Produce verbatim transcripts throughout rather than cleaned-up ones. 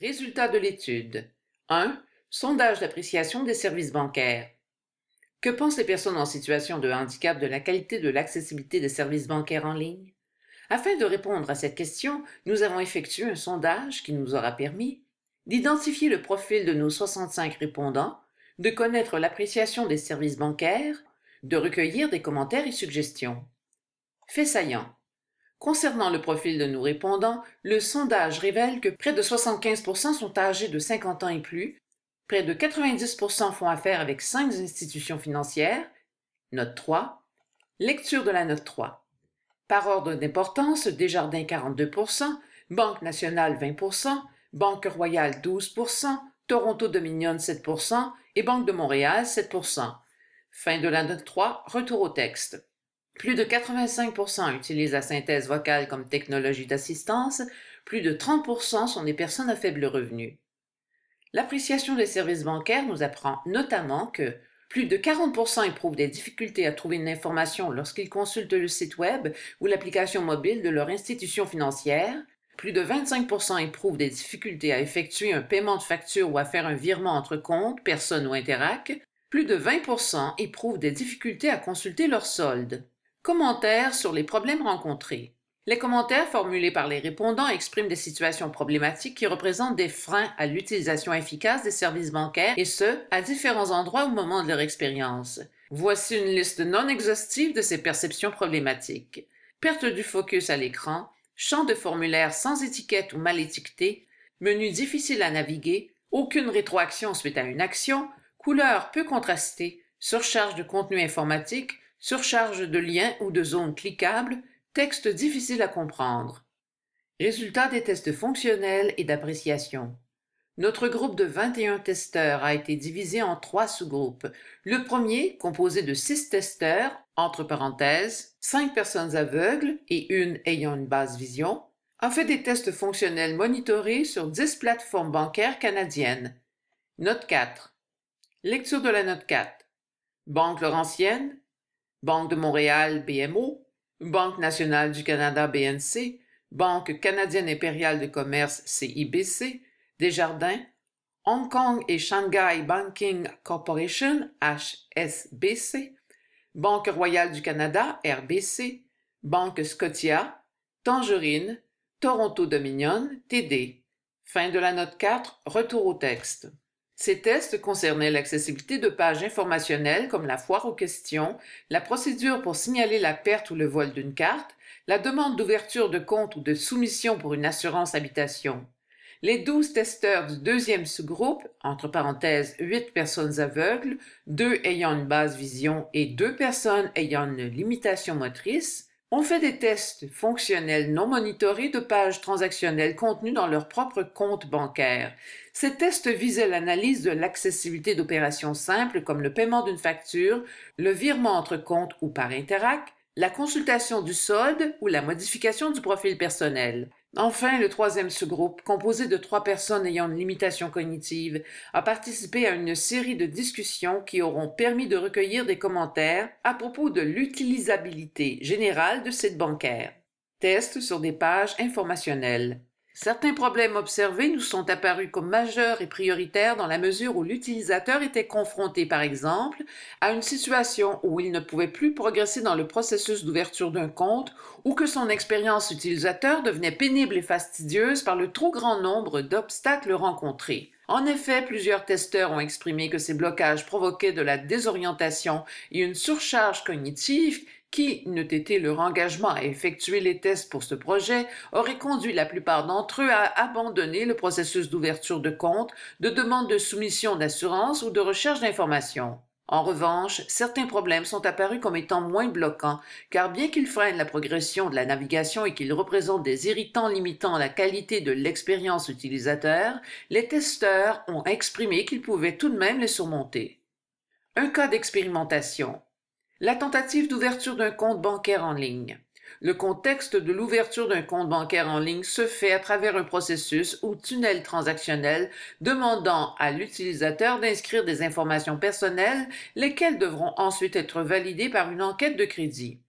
Résultats de l'étude. un. Sondage d'appréciation des services bancaires. Que pensent les personnes en situation de handicap de la qualité de l'accessibilité des services bancaires en ligne? Afin de répondre à cette question, nous avons effectué un sondage qui nous aura permis d'identifier le profil de nos soixante-cinq répondants, de connaître l'appréciation des services bancaires, de recueillir des commentaires et suggestions. Fait saillant. Concernant le profil de nos répondants, le sondage révèle que près de soixante-quinze pour cent sont âgés de cinquante ans et plus, près de quatre-vingt-dix pour cent font affaire avec cinq institutions financières, note trois, lecture de la note trois. Par ordre d'importance, Desjardins quarante-deux pour cent, Banque nationale vingt pour cent, Banque Royale douze pour cent, Toronto Dominion sept pour cent et Banque de Montréal sept pour cent. Fin de la note trois, retour au texte. Plus de quatre-vingt-cinq pour cent utilisent la synthèse vocale comme technologie d'assistance, plus de trente pour cent sont des personnes à faible revenu. L'appréciation des services bancaires nous apprend notamment que plus de quarante pour cent éprouvent des difficultés à trouver une information lorsqu'ils consultent le site Web ou l'application mobile de leur institution financière, plus de vingt-cinq pour cent éprouvent des difficultés à effectuer un paiement de facture ou à faire un virement entre comptes, personnes ou Interac, plus de vingt pour cent éprouvent des difficultés à consulter leur solde. Commentaires sur les problèmes rencontrés. Les commentaires formulés par les répondants expriment des situations problématiques qui représentent des freins à l'utilisation efficace des services bancaires, et ce, à différents endroits au moment de leur expérience. Voici une liste non exhaustive de ces perceptions problématiques. Perte du focus à l'écran, champ de formulaire sans étiquette ou mal étiqueté, menu difficile à naviguer, aucune rétroaction suite à une action, couleurs peu contrastées, surcharge de contenu informatique, surcharge de liens ou de zones cliquables, texte difficile à comprendre. Résultats des tests fonctionnels et d'appréciation. Notre groupe de vingt et un testeurs a été divisé en trois sous-groupes. Le premier, composé de six testeurs, entre parenthèses, cinq personnes aveugles et une ayant une basse vision, a fait des tests fonctionnels monitorés sur dix plateformes bancaires canadiennes. Note quatre. Lecture de la note quatre. Banque Laurentienne, Banque de Montréal B M O, Banque nationale du Canada B N C, Banque canadienne impériale de commerce C I B C, Desjardins, Hong Kong et Shanghai Banking Corporation H S B C, Banque royale du Canada R B C, Banque Scotia, Tangerine, Toronto Dominion T D. Fin de la note quatre, retour au texte. Ces tests concernaient l'accessibilité de pages informationnelles comme la foire aux questions, la procédure pour signaler la perte ou le vol d'une carte, la demande d'ouverture de compte ou de soumission pour une assurance habitation. Les douze testeurs du deuxième sous-groupe, entre parenthèses huit personnes aveugles, deux ayant une basse vision et deux personnes ayant une limitation motrice, ont fait des tests fonctionnels non monitorés de pages transactionnelles contenues dans leur propre compte bancaire. Ces tests visaient l'analyse de l'accessibilité d'opérations simples comme le paiement d'une facture, le virement entre comptes ou par Interac, la consultation du solde ou la modification du profil personnel. Enfin, le troisième sous-groupe, composé de trois personnes ayant une limitation cognitive, a participé à une série de discussions qui auront permis de recueillir des commentaires à propos de l'utilisabilité générale de sites bancaires. Tests sur des pages informationnelles. Certains problèmes observés nous sont apparus comme majeurs et prioritaires dans la mesure où l'utilisateur était confronté, par exemple, à une situation où il ne pouvait plus progresser dans le processus d'ouverture d'un compte ou que son expérience utilisateur devenait pénible et fastidieuse par le trop grand nombre d'obstacles rencontrés. En effet, plusieurs testeurs ont exprimé que ces blocages provoquaient de la désorientation et une surcharge cognitive qui, n'eût été leur engagement à effectuer les tests pour ce projet, aurait conduit la plupart d'entre eux à abandonner le processus d'ouverture de compte, de demande de soumission d'assurance ou de recherche d'informations. En revanche, certains problèmes sont apparus comme étant moins bloquants, car bien qu'ils freinent la progression de la navigation et qu'ils représentent des irritants limitant la qualité de l'expérience utilisateur, les testeurs ont exprimé qu'ils pouvaient tout de même les surmonter. Un cas d'expérimentation. La tentative d'ouverture d'un compte bancaire en ligne. Le contexte de l'ouverture d'un compte bancaire en ligne se fait à travers un processus ou tunnel transactionnel demandant à l'utilisateur d'inscrire des informations personnelles, lesquelles devront ensuite être validées par une enquête de crédit.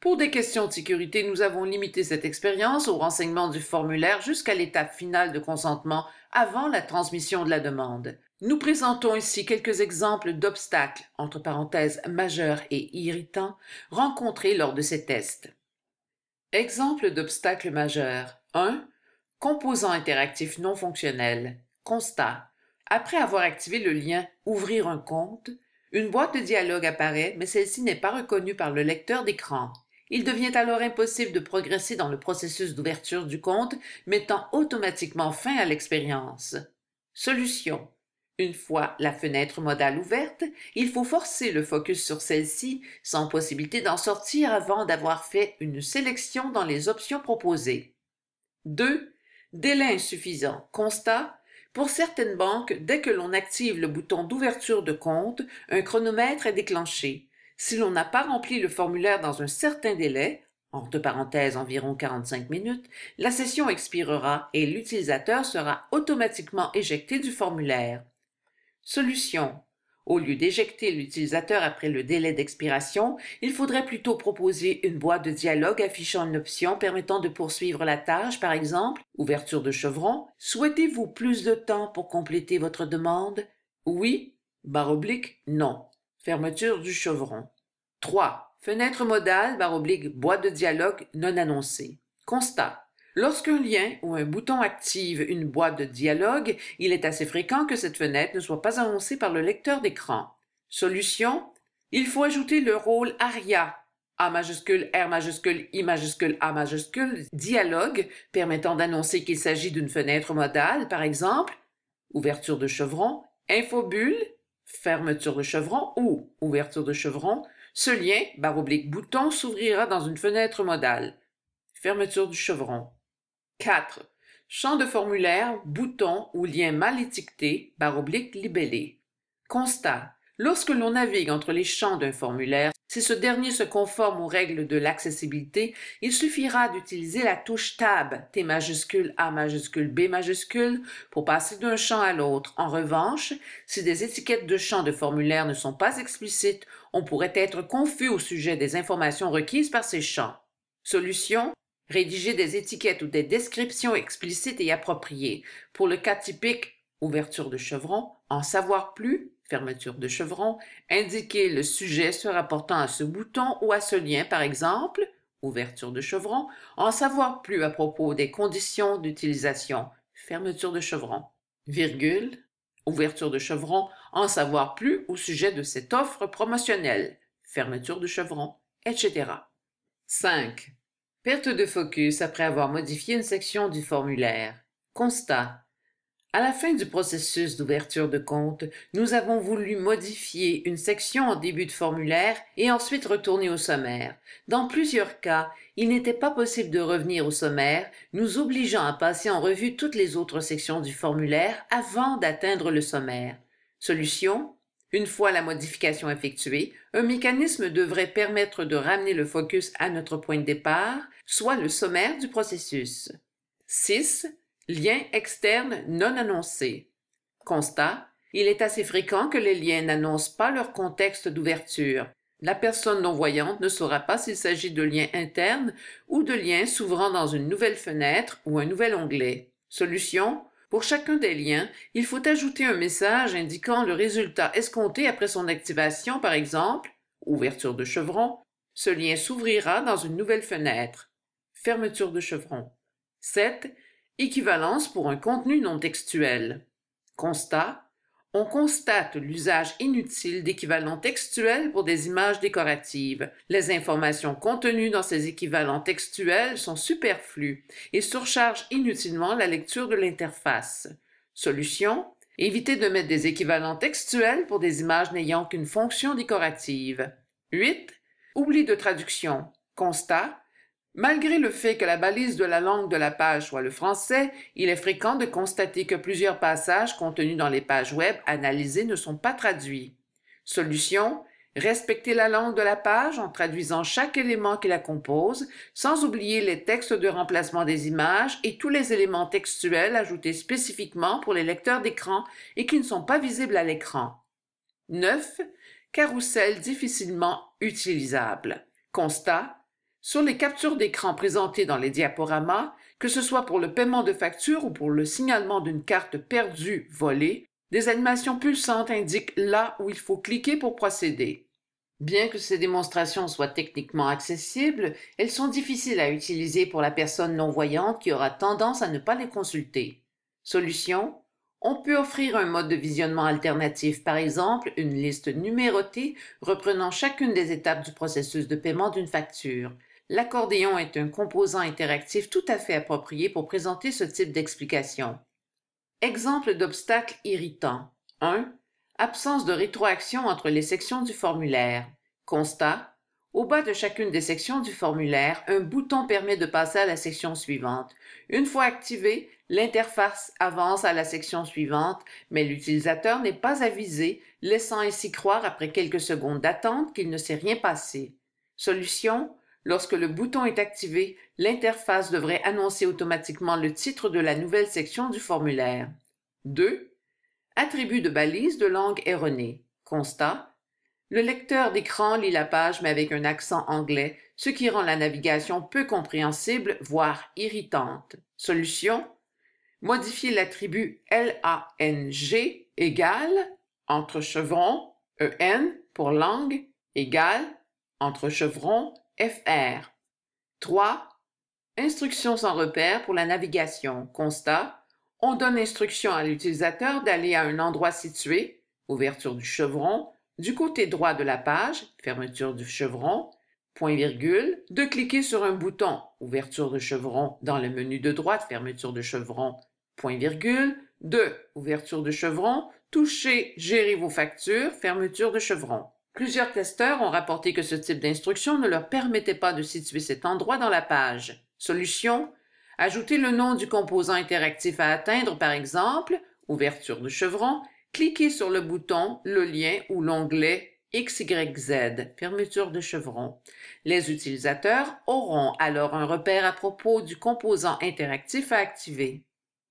Pour des questions de sécurité, nous avons limité cette expérience au renseignement du formulaire jusqu'à l'étape finale de consentement avant la transmission de la demande. Nous présentons ici quelques exemples d'obstacles, entre parenthèses majeurs et irritants, rencontrés lors de ces tests. Exemple d'obstacles majeurs. un. Composant interactif non fonctionnel. Constat. Après avoir activé le lien « Ouvrir un compte », une boîte de dialogue apparaît, mais celle-ci n'est pas reconnue par le lecteur d'écran. Il devient alors impossible de progresser dans le processus d'ouverture du compte, mettant automatiquement fin à l'expérience. Solution. Une fois la fenêtre modale ouverte, il faut forcer le focus sur celle-ci, sans possibilité d'en sortir avant d'avoir fait une sélection dans les options proposées. deux. Délai insuffisant. Constat. Pour certaines banques, dès que l'on active le bouton d'ouverture de compte, un chronomètre est déclenché. Si l'on n'a pas rempli le formulaire dans un certain délai, entre parenthèses environ quarante-cinq minutes, la session expirera et l'utilisateur sera automatiquement éjecté du formulaire. Solution. Au lieu d'éjecter l'utilisateur après le délai d'expiration, il faudrait plutôt proposer une boîte de dialogue affichant une option permettant de poursuivre la tâche, par exemple, ouverture de chevron. Souhaitez-vous plus de temps pour compléter votre demande? Oui, barre oblique, non. Fermeture du chevron. trois. Fenêtre modale, barre oblique, boîte de dialogue non annoncée. Constat. Lorsqu'un lien ou un bouton active une boîte de dialogue, il est assez fréquent que cette fenêtre ne soit pas annoncée par le lecteur d'écran. Solution. Il faut ajouter le rôle ARIA, A majuscule, R majuscule, I majuscule, A majuscule, dialogue, permettant d'annoncer qu'il s'agit d'une fenêtre modale, par exemple, ouverture de chevron, infobulle, fermeture de chevron ou ouverture de chevron. Ce lien, barre oblique bouton, s'ouvrira dans une fenêtre modale. Fermeture du chevron. quatre. Champ de formulaire, bouton ou lien mal étiqueté, barre oblique libellé. Constat. Lorsque l'on navigue entre les champs d'un formulaire, si ce dernier se conforme aux règles de l'accessibilité, il suffira d'utiliser la touche Tab, T majuscule, A majuscule, B majuscule, pour passer d'un champ à l'autre. En revanche, si des étiquettes de champs de formulaire ne sont pas explicites, on pourrait être confus au sujet des informations requises par ces champs. Solution. Rédiger des étiquettes ou des descriptions explicites et appropriées. Pour le cas typique, ouverture de chevron, en savoir plus, fermeture de chevron, indiquer le sujet se rapportant à ce bouton ou à ce lien, par exemple, ouverture de chevron, en savoir plus à propos des conditions d'utilisation, fermeture de chevron, virgule, ouverture de chevron, en savoir plus au sujet de cette offre promotionnelle, fermeture de chevron, et cetera. cinq. Perte de focus après avoir modifié une section du formulaire. Constat. À la fin du processus d'ouverture de compte, nous avons voulu modifier une section en début de formulaire et ensuite retourner au sommaire. Dans plusieurs cas, il n'était pas possible de revenir au sommaire, nous obligeant à passer en revue toutes les autres sections du formulaire avant d'atteindre le sommaire. Solution. Une fois la modification effectuée, un mécanisme devrait permettre de ramener le focus à notre point de départ, soit le sommaire du processus. six. Lien externe non annoncé. Constat. Il est assez fréquent que les liens n'annoncent pas leur contexte d'ouverture. La personne non-voyante ne saura pas s'il s'agit de liens internes ou de liens s'ouvrant dans une nouvelle fenêtre ou un nouvel onglet. Solution. Pour chacun des liens, il faut ajouter un message indiquant le résultat escompté après son activation, par exemple, ouverture de chevron, ce lien s'ouvrira dans une nouvelle fenêtre, fermeture de chevron. sept. Équivalence pour un contenu non textuel. Constat. On constate l'usage inutile d'équivalents textuels pour des images décoratives. Les informations contenues dans ces équivalents textuels sont superflues et surchargent inutilement la lecture de l'interface. Solution. Éviter de mettre des équivalents textuels pour des images n'ayant qu'une fonction décorative. huit. Oubli de traduction. Constat. Malgré le fait que la balise de la langue de la page soit le français, il est fréquent de constater que plusieurs passages contenus dans les pages web analysées ne sont pas traduits. Solution. Respecter la langue de la page en traduisant chaque élément qui la compose, sans oublier les textes de remplacement des images et tous les éléments textuels ajoutés spécifiquement pour les lecteurs d'écran et qui ne sont pas visibles à l'écran. neuf. Carrousel difficilement utilisable. Constat. Sur les captures d'écran présentées dans les diaporamas, que ce soit pour le paiement de factures ou pour le signalement d'une carte perdue, volée, des animations pulsantes indiquent là où il faut cliquer pour procéder. Bien que ces démonstrations soient techniquement accessibles, elles sont difficiles à utiliser pour la personne non-voyante qui aura tendance à ne pas les consulter. Solution: on peut offrir un mode de visionnement alternatif, par exemple une liste numérotée reprenant chacune des étapes du processus de paiement d'une facture. L'accordéon est un composant interactif tout à fait approprié pour présenter ce type d'explication. Exemple d'obstacle irritant. un. Absence de rétroaction entre les sections du formulaire. Constat: au bas de chacune des sections du formulaire, un bouton permet de passer à la section suivante. Une fois activé, l'interface avance à la section suivante, mais l'utilisateur n'est pas avisé, laissant ainsi croire après quelques secondes d'attente qu'il ne s'est rien passé. Solution: lorsque le bouton est activé, l'interface devrait annoncer automatiquement le titre de la nouvelle section du formulaire. deux. Attribut de balise de langue erronée. Constat: le lecteur d'écran lit la page mais avec un accent anglais, ce qui rend la navigation peu compréhensible, voire irritante. Solution: modifier l'attribut lang égale entre chevron en pour langue égale entre chevron fr. trois. Instructions sans repère pour la navigation. Constat: on donne instruction à l'utilisateur d'aller à un endroit situé, ouverture du chevron, du côté droit de la page, fermeture du chevron, point virgule, de cliquer sur un bouton, ouverture de chevron, dans le menu de droite, fermeture de chevron, point virgule, deux, ouverture de chevron, toucher gérer vos factures, fermeture de chevron. Plusieurs testeurs ont rapporté que ce type d'instruction ne leur permettait pas de situer cet endroit dans la page. Solution: ajouter le nom du composant interactif à atteindre, par exemple, ouverture de chevron, cliquez sur le bouton, le lien ou l'onglet X Y Z, fermeture de chevron. Les utilisateurs auront alors un repère à propos du composant interactif à activer.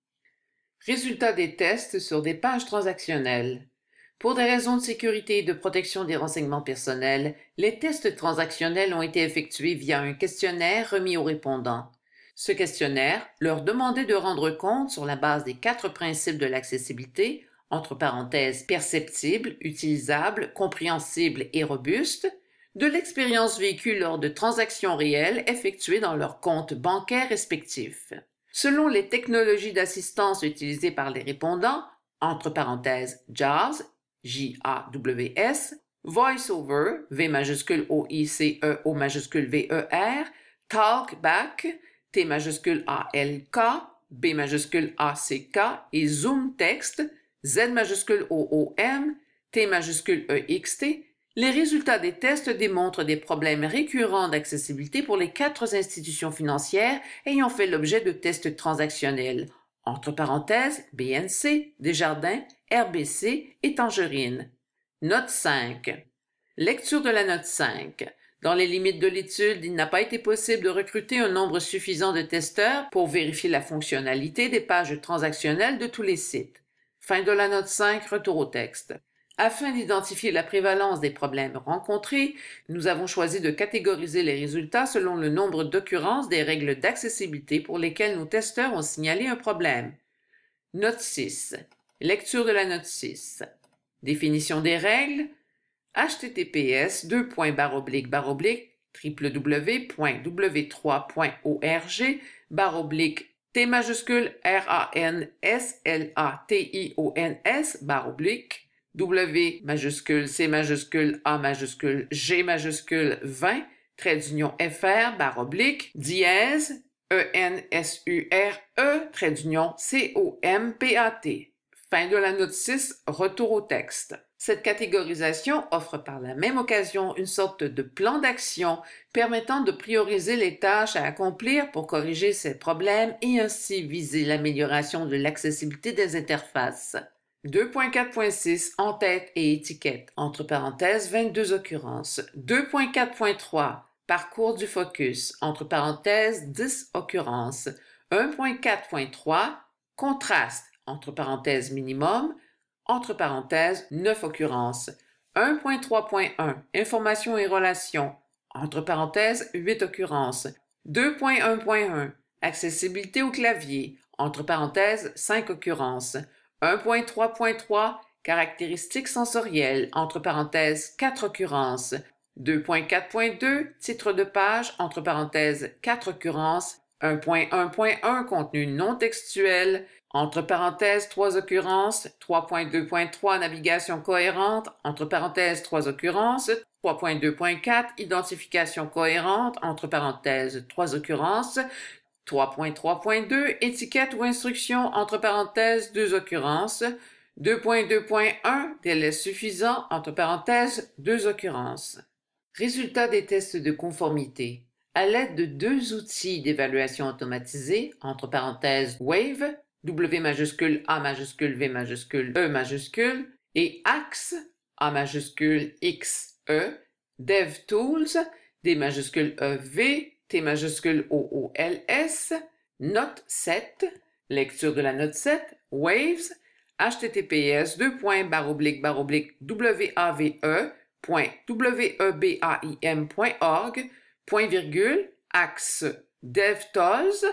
Résultats des tests sur des pages transactionnelles. Pour des raisons de sécurité et de protection des renseignements personnels, les tests transactionnels ont été effectués via un questionnaire remis aux répondants. Ce questionnaire leur demandait de rendre compte, sur la base des quatre principes de l'accessibilité, entre parenthèses perceptible, utilisable, compréhensible et robuste, de l'expérience vécue lors de transactions réelles effectuées dans leurs comptes bancaires respectifs. Selon les technologies d'assistance utilisées par les répondants, entre parenthèses JAWS, J A W S, VoiceOver, V majuscule O I C E O majuscule V E R, Talkback, T majuscule A L K, B majuscule A C K et Zoom Text, Z majuscule O O M, T majuscule E X T, les résultats des tests démontrent des problèmes récurrents d'accessibilité pour les quatre institutions financières ayant fait l'objet de tests transactionnels, entre parenthèses B N C, Desjardins, R B C et Tangerine. Note cinq. Lecture de la note cinq. Dans les limites de l'étude, il n'a pas été possible de recruter un nombre suffisant de testeurs pour vérifier la fonctionnalité des pages transactionnelles de tous les sites. Fin de la note cinq, retour au texte. Afin d'identifier la prévalence des problèmes rencontrés, nous avons choisi de catégoriser les résultats selon le nombre d'occurrences des règles d'accessibilité pour lesquelles nos testeurs ont signalé un problème. Note six. Lecture de la note six. Définition des règles. H T T P S deux points barre oblique barre oblique w w w point w trois point org barre oblique T majuscule R A N S L A T I O N S barre oblique W majuscule C majuscule A majuscule G majuscule vingt trait d'union F R barre oblique dièse E N S U R E trait d'union C O M P A T. Fin de la note six, retour au texte. Cette catégorisation offre par la même occasion une sorte de plan d'action permettant de prioriser les tâches à accomplir pour corriger ces problèmes et ainsi viser l'amélioration de l'accessibilité des interfaces. deux point quatre point six En-tête et étiquette, entre parenthèses vingt-deux occurrences. deux point quatre point trois Parcours du focus, entre parenthèses dix occurrences. un point quatre point trois Contraste, entre parenthèses minimum, entre parenthèses neuf occurrences. un point trois point un Information et relations, entre parenthèses, huit occurrences. deux point un point un, accessibilité au clavier, entre parenthèses, cinq occurrences. un point trois point trois, caractéristiques sensorielles, entre parenthèses, quatre occurrences. deux point quatre point deux, titre de page, entre parenthèses, quatre occurrences. un point un point un, contenu non textuel, entre parenthèses, trois occurrences. trois point deux point trois, navigation cohérente, entre parenthèses, trois occurrences. trois point deux point quatre, identification cohérente, entre parenthèses, trois occurrences. trois point trois point deux, étiquette ou instruction, entre parenthèses, deux occurrences. deux point deux point un, délai suffisant, entre parenthèses, deux occurrences. Résultat des tests de conformité. À l'aide de deux outils d'évaluation automatisée, entre parenthèses WAVE, W majuscule A majuscule V majuscule E majuscule, et AXE, A majuscule X E, DevTools, D majuscule E V, T majuscule O O L S, Note sept, lecture de la note sept, Waves, https deux barre oblique barre oblique wave point webaim point org, point virgule, axe DevTools,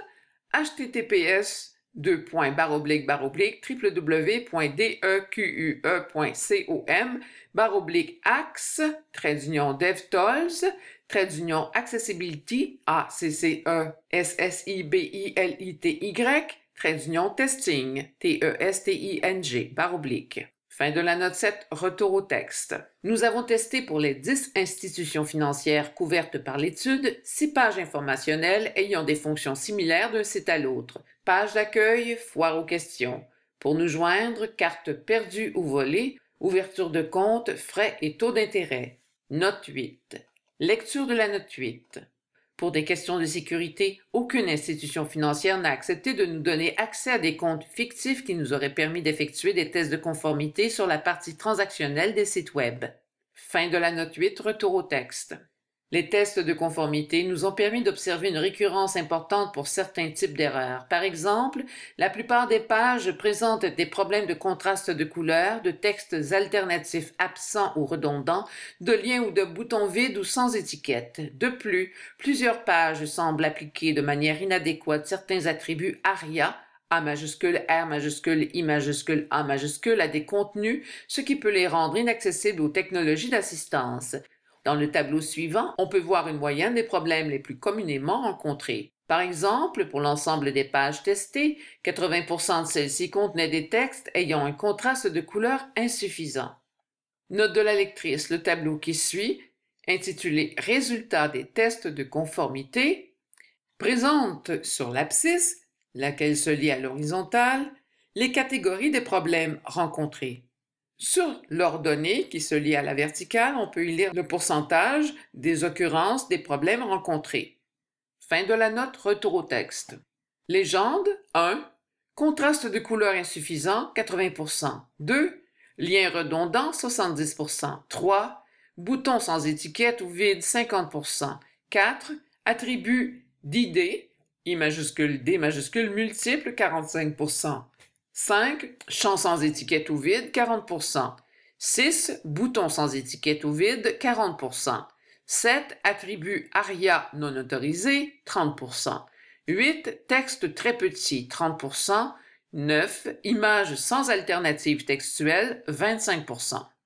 https deux barre oblique barre oblique www point deque point com, barre oblique axe, trait d'union DevTools, trait d'union Accessibility, A C C E S S I B I L I T Y, trait d'union Testing, T E S T I N G, barre oblique. Fin de la note sept, retour au texte. Nous avons testé pour les dix institutions financières couvertes par l'étude six pages informationnelles ayant des fonctions similaires d'un site à l'autre. Page d'accueil, foire aux questions. Pour nous joindre, carte perdue ou volée, ouverture de compte, frais et taux d'intérêt. Note huit. Lecture de la note huit. Pour des questions de sécurité, aucune institution financière n'a accepté de nous donner accès à des comptes fictifs qui nous auraient permis d'effectuer des tests de conformité sur la partie transactionnelle des sites Web. Fin de la note huit, retour au texte. Les tests de conformité nous ont permis d'observer une récurrence importante pour certains types d'erreurs. Par exemple, la plupart des pages présentent des problèmes de contraste de couleurs, de textes alternatifs absents ou redondants, de liens ou de boutons vides ou sans étiquette. De plus, plusieurs pages semblent appliquer de manière inadéquate certains attributs ARIA, A majuscule, R majuscule, I majuscule, A majuscule, à des contenus, ce qui peut les rendre inaccessibles aux technologies d'assistance. Dans le tableau suivant, on peut voir une moyenne des problèmes les plus communément rencontrés. Par exemple, pour l'ensemble des pages testées, quatre-vingts pour cent de celles-ci contenaient des textes ayant un contraste de couleur insuffisant. Note de la lectrice, le tableau qui suit, intitulé « Résultats des tests de conformité », présente sur l'abscisse, laquelle se lie à l'horizontale, les catégories des problèmes rencontrés. Sur l'ordonnée qui se lie à la verticale, on peut y lire le pourcentage des occurrences des problèmes rencontrés. Fin de la note, retour au texte. Légende, un. Contraste de couleur insuffisant, quatre-vingts pour cent. deux. Lien redondant, soixante-dix pour cent. trois. Bouton sans étiquette ou vide, cinquante pour cent. quatre. Attribut d'idées, I majuscule, D majuscule, multiple, quarante-cinq pour cent. cinq. Champ sans étiquette ou vide, quarante pour cent. six. Bouton sans étiquette ou vide, quarante pour cent. sept. Attribut ARIA non autorisé, trente pour cent. huit. Texte très petit, trente pour cent. neuf. Images sans alternative textuelle, vingt-cinq pour cent.